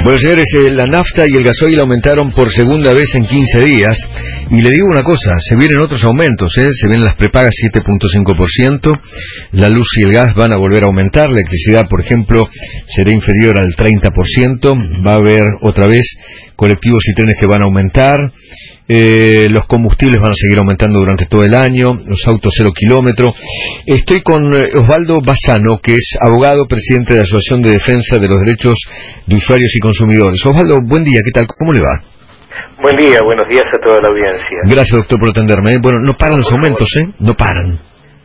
Bueno, señores, la nafta y el gasoil aumentaron por segunda vez en 15 días. Y le digo una cosa, se vienen otros aumentos, se vienen las prepagas 7.5%, la luz y el gas van a volver a aumentar, la electricidad, por ejemplo, será inferior al 30%, va a haber otra vez colectivos y trenes que van a aumentar, los combustibles van a seguir aumentando durante todo el año, los autos 0 kilómetro. Estoy con Osvaldo Bassano, que es abogado, presidente de la Asociación de Defensa de los Derechos de Usuarios y Consumidores. Osvaldo, buen día, ¿qué tal? ¿Cómo le va? Buen día, buenos días a toda la audiencia. Gracias, doctor, por atenderme. Bueno, no paran los aumentos, no paran.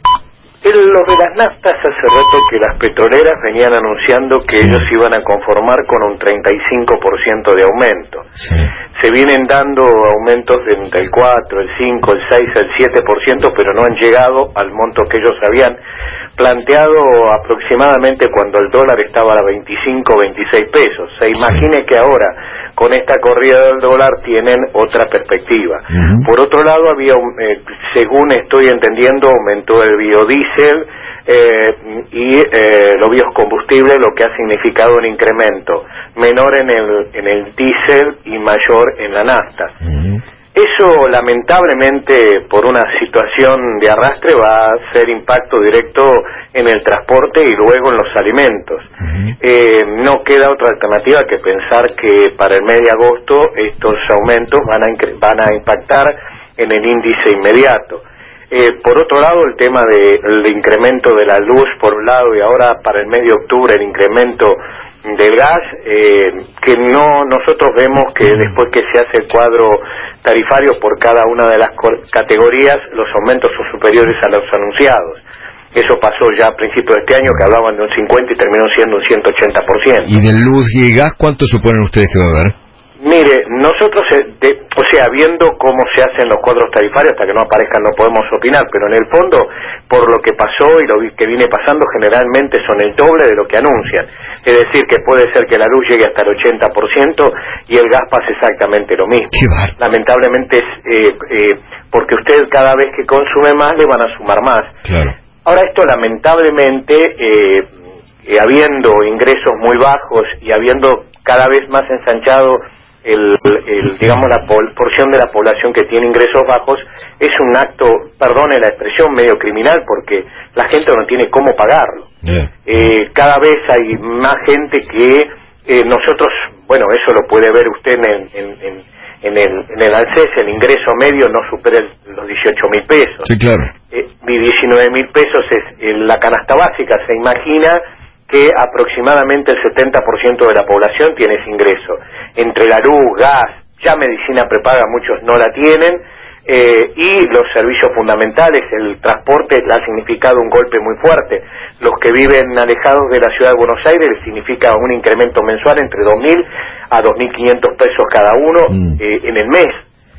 Lo de las naftas, hace rato que las petroleras venían anunciando que ellos iban a conformar con un 35% de aumento. Sí. Se vienen dando aumentos entre el 4, el 5, el 6, el 7%, pero no han llegado al monto que ellos habían planteado aproximadamente cuando el dólar estaba a 25, 26 pesos. Se imagine que ahora, con esta corrida del dólar, tienen otra perspectiva. Por otro lado, había, según estoy entendiendo, aumentó el biodiesel y los biocombustibles, lo que ha significado un incremento menor en el diésel y mayor en la nafta. Eso, lamentablemente, por una situación de arrastre, va a hacer impacto directo en el transporte y luego en los alimentos. No queda otra alternativa que pensar que para el mes de agosto estos aumentos van a impactar en el índice inmediato. Por otro lado, el tema del incremento de la luz, por un lado, y ahora para el mes de octubre el incremento del gas, que nosotros vemos que después que se hace el cuadro tarifario por cada una de las categorías, los aumentos son superiores a los anunciados. Eso pasó ya a principios de este año, que hablaban de un 50 y terminó siendo un 180%. ¿Y de luz y gas cuánto suponen ustedes que va a haber? Mire, nosotros, viendo cómo se hacen los cuadros tarifarios, hasta que no aparezcan no podemos opinar, pero en el fondo, por lo que pasó y lo que viene pasando, generalmente son el doble de lo que anuncian. Es decir, que puede ser que la luz llegue hasta el 80% y el gas pase exactamente lo mismo. Lamentablemente es porque usted cada vez que consume más le van a sumar más. Claro. Ahora esto lamentablemente, habiendo ingresos muy bajos y habiendo cada vez más ensanchado digamos, la porción de la población que tiene ingresos bajos, es un acto, perdone la expresión, medio criminal, porque la gente no tiene cómo pagarlo. Cada vez hay más gente que nosotros, bueno, eso lo puede ver usted en el ANSES, el ingreso medio no supera los 18.000 pesos. Sí, claro. 19.000 pesos es la canasta básica. Se imagina que aproximadamente el 70% de la población tiene ese ingreso. Entre la luz, gas, ya medicina prepaga, muchos no la tienen, y los servicios fundamentales, el transporte le ha significado un golpe muy fuerte. Los que viven alejados de la ciudad de Buenos Aires les significa un incremento mensual entre 2.000 a 2.500 pesos cada uno en el mes.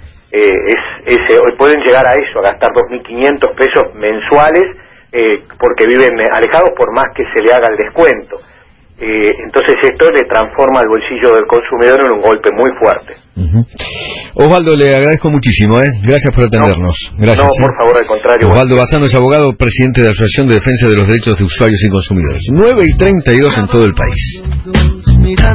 Hoy pueden llegar a eso, a gastar 2.500 pesos mensuales, porque viven alejados por más que se le haga el descuento. Entonces esto le transforma el bolsillo del consumidor en un golpe muy fuerte. Osvaldo, le agradezco muchísimo, gracias por atendernos. Gracias. No, por favor, al contrario. Osvaldo Bassano es abogado, presidente de la Asociación de Defensa de los Derechos de Usuarios y Consumidores. 9:32 en todo el país.